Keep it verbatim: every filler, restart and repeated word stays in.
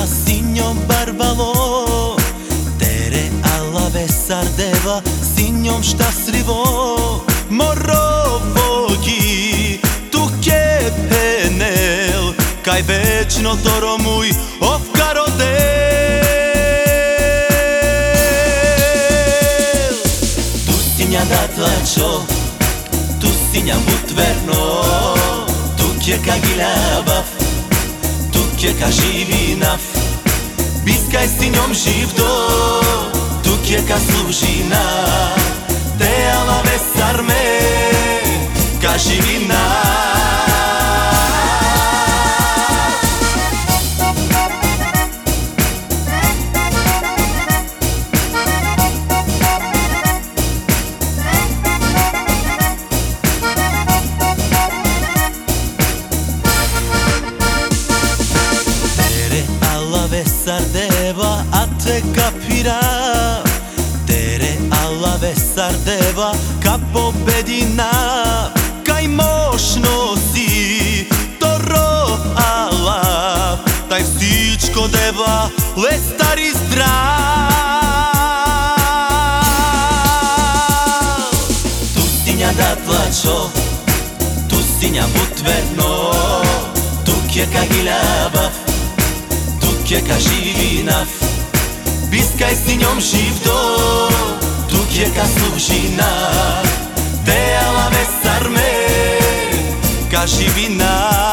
deva signor barbalo, tere alla vesardeva signor štasrivo, morovogi tu ke penel, kaj večno toromuj ovkarodel. Tu sinja datlačo, tu sinja mutverno, tu ke ka gilabav, tu ke ka živinav, biskaj sinjom živdo, tu ke ka služina, te ala vesarme ka živina. Vesardeva a te kapira, tere alla vesardeva ka pobedina, kaj mošno si toro ala, taj vsičko deva le stari zdrav. Tu sinja datlačo, tu sinja mutverno, tu ke ka gilabav, ke ka živinav, biskaj sinjom živdo, tu ke ka služina, te ala vesarme ka živina.